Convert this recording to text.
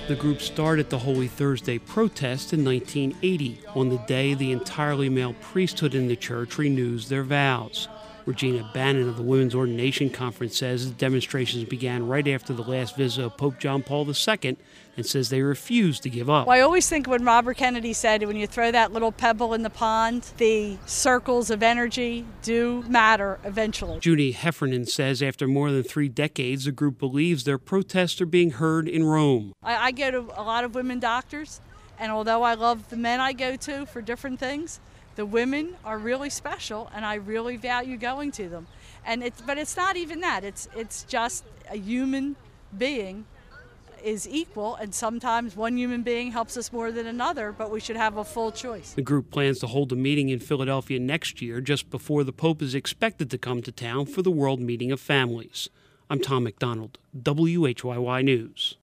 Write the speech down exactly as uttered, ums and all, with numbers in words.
The group started the Holy Thursday protest in nineteen eighty, on the day the entirely male priesthood in the church renews their vows. Regina Bannon of the Women's Ordination Conference says the demonstrations began right after the last visit of Pope John Paul the Second and says they refuse to give up. Well, I always think when Robert Kennedy said when you throw that little pebble in the pond, the circles of energy do matter eventually. Judy Heffernan says after more than three decades, the group believes their protests are being heard in Rome. I, I go to a lot of women doctors, and although I love the men I go to for different things, the women are really special, and I really value going to them. And it's, but it's not even that. It's it's just a human being is equal, and sometimes one human being helps us more than another, but we should have a full choice. The group plans to hold a meeting in Philadelphia next year, just before the Pope is expected to come to town for the World Meeting of Families. I'm Tom McDonald, W H Y Y News.